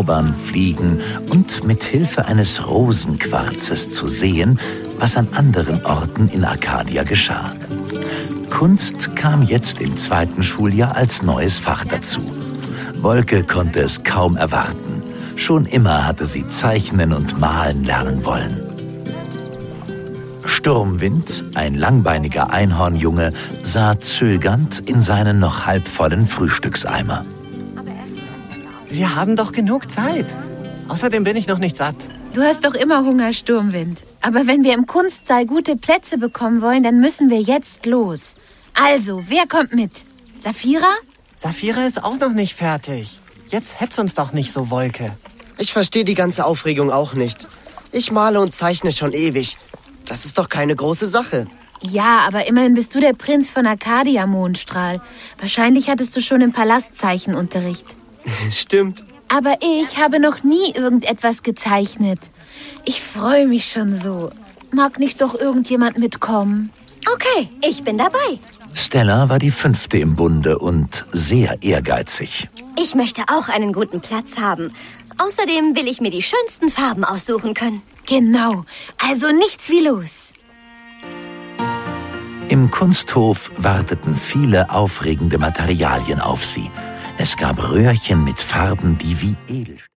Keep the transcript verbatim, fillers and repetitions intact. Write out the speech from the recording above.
Zaubern, Fliegen und mit Hilfe eines Rosenquarzes zu sehen, was an anderen Orten in Arcadia geschah. Kunst kam jetzt im zweiten Schuljahr als neues Fach dazu. Wolke konnte es kaum erwarten. Schon immer hatte sie zeichnen und malen lernen wollen. Sturmwind, ein langbeiniger Einhornjunge, sah zögernd in seinen noch halbvollen Frühstückseimer. Wir haben doch genug Zeit. Außerdem bin ich noch nicht satt. Du hast doch immer Hunger, Sturmwind. Aber wenn wir im Kunstsaal gute Plätze bekommen wollen, dann müssen wir jetzt los. Also, wer kommt mit? Saphira? Saphira ist auch noch nicht fertig. Jetzt hetz uns doch nicht so, Wolke. Ich verstehe die ganze Aufregung auch nicht. Ich male und zeichne schon ewig. Das ist doch keine große Sache. Ja, aber immerhin bist du der Prinz von Arcadia, Mondstrahl. Wahrscheinlich hattest du schon im Palast Zeichenunterricht. Stimmt. Aber ich habe noch nie irgendetwas gezeichnet. Ich freue mich schon so. Mag nicht doch irgendjemand mitkommen? Okay, ich bin dabei. Stella war die fünfte im Bunde und sehr ehrgeizig. Ich möchte auch einen guten Platz haben. Außerdem will ich mir die schönsten Farben aussuchen können. Genau, also nichts wie los. Im Kunsthof warteten viele aufregende Materialien auf sie. Es gab Röhrchen mit Farben, die wie Edelsteine